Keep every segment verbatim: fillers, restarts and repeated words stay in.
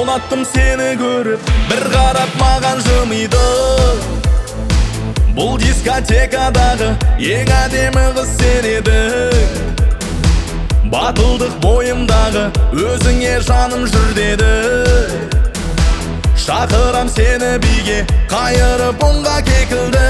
Ұнаттым сені көріп, бір қарап маған жымиды. Бұл дискотекадағы ең әдемі қыз сен едің. Батылдық бойымдағы өзіңе жаным жүр деді. Шақырам сені биге, қайырып ұнға кекілді.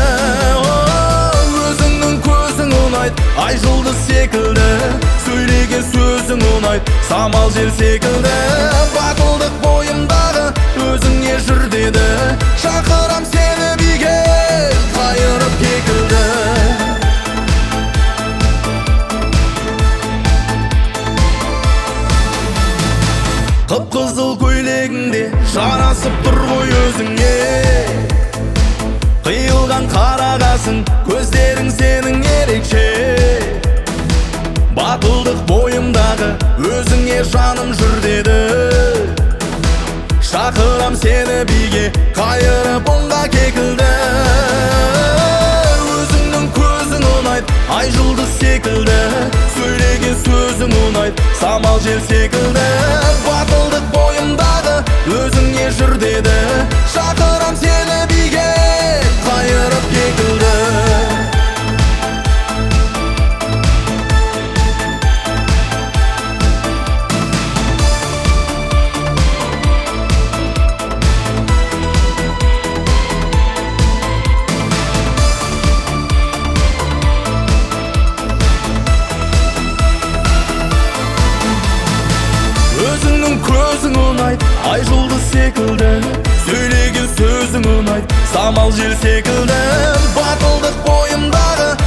Өзіңнің көзің ұнайды, ай жұлдыз секілді. Сөйлеген сөзің ұнайды, самал жел секілді. Батылдық бойымдағы өзіңе жүр деді. Шақырам сені биге, қайырып кекілді. Қып-қызыл көйлегіңде жарасып тұр ғой өзіңе. Қиылған қарағасың, көздерің сенің ерекше. Батылдық бойымдағы өзіңе жаным жүр деді. Шақырам сені биге, қайырып ұнға кекілді. Өзіңнің көзің ұнайды, ай жұлдыз секілді. Сөйлеген сөзің ұнайды, самал жел секілді. Батылдық бойымдағы өзіңе жүр деді. Шақырам сені биге, қайырып кекілді. Өзіңнің көзің ұнайды, ай жұлдыз секілді. Сөйлеген сөзің ұнайды, самал жел секілді. Батылдық бойымдағы